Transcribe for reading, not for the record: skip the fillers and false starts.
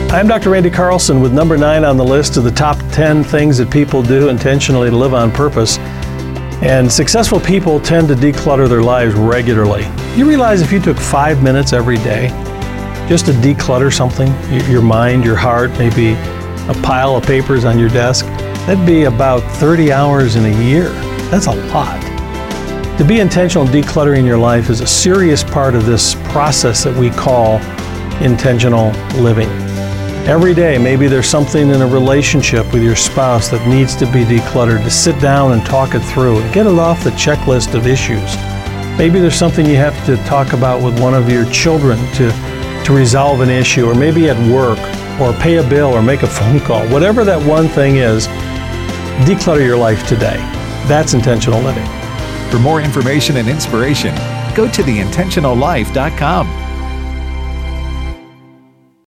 I'm Dr. Randy Carlson with number 9 on the list of the top 10 things that people do intentionally to live on purpose. And successful people tend to declutter their lives regularly. You realize if you took 5 minutes every day just to declutter something, your mind, your heart, maybe a pile of papers on your desk, that'd be about 30 hours in a year. That's a lot. To be intentional in decluttering your life is a serious part of this process that we call intentional living. Every day, maybe there's something in a relationship with your spouse that needs to be decluttered, to sit down and talk it through and get it off the checklist of issues. Maybe there's something you have to talk about with one of your children to resolve an issue, or maybe at work, or pay a bill, or make a phone call. Whatever that one thing is, declutter your life today. That's intentional living. For more information and inspiration, go to theintentionallife.com.